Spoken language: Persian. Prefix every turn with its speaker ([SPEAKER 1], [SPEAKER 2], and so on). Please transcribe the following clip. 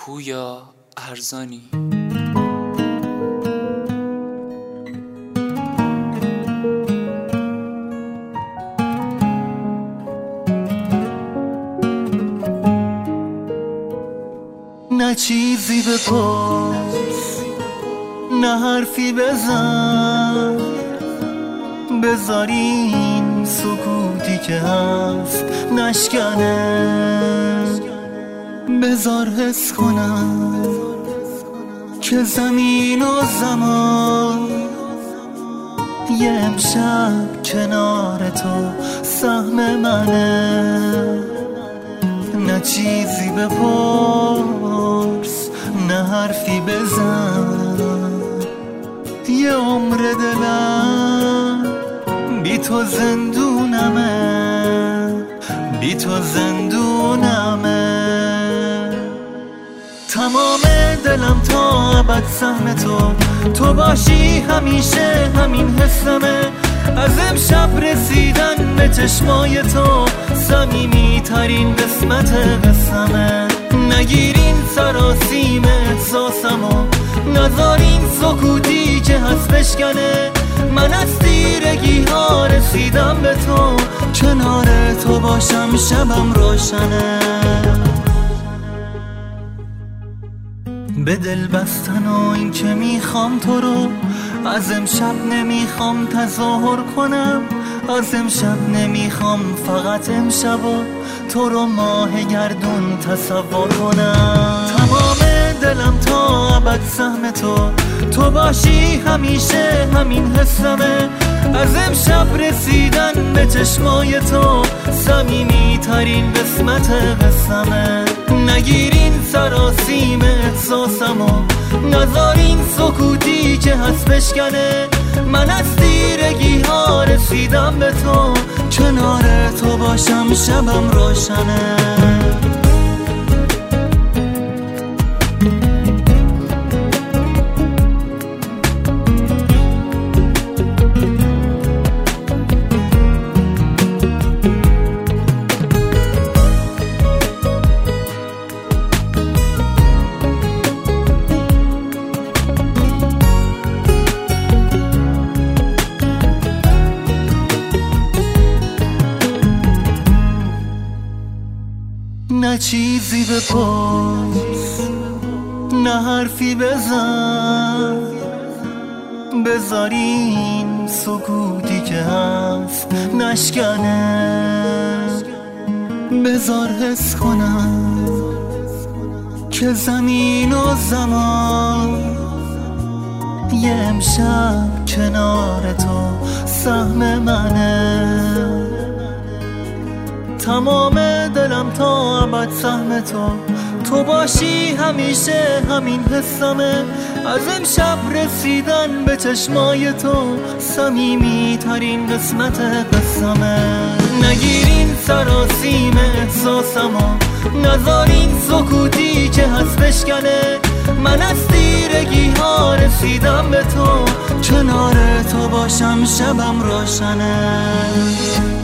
[SPEAKER 1] پویا ارزانی.
[SPEAKER 2] نه چیزی بپرس، نه حرفی بزن، بذار این سکوتی که هست نشکنه، بذار حس کنم که زمین و زمان یه امشب کنار تو سهم منه. نه چیزی بپرس، نه حرفی بزن، یه عمر دلم بی تو زندونمه، بی تو زندونمه. تمام دلم تا ابد سهم تو باشی همیشه، همین حسمه. از امشب رسیدن به چشمای تو صمیمی ترین قسمت قسمه. نگیرین سراسیم احساسمو، نذارین سکوتی که هست بشکنه. من از تیرگی ها رسیدم به تو، کنار تو باشم شبم روشنه. به دل بستن و این که میخوام تو رو، از امشب نمیخوام تظاهر کنم، از امشب نمیخوام فقط امشبا تو رو ماه گردون تصور کنم. تمام دلم تا ابد سهم تو باشی همیشه، همین حسمه. از امشب رسیدن به چشمای تو صمیمی ترین قسمت قسمه. نگیرین سراسیم احساسمو، نذارین سکوتی که هست بشکنه. من از تیرگی ها رسیدم به تو، کنار تو باشم شبم روشنه. نه چیزی بپرس، نه حرفی بزن، بذار این سکوتی که هست نشکنه. بذار حس کنم که زمین و زمان یه امشب کنار تو سهم منه. تمام دلم تا ابد سهم تو باشی همیشه، همین حسمه. از امشب رسیدن به چشمای تو صمیمی ترین قسمت قسمه. نگیرین سراسیم احساسمو، نذارین سکوتی که هست بشکنه. من از تیرگی ها رسیدم به تو، کنار تو باشم شبم روشنه.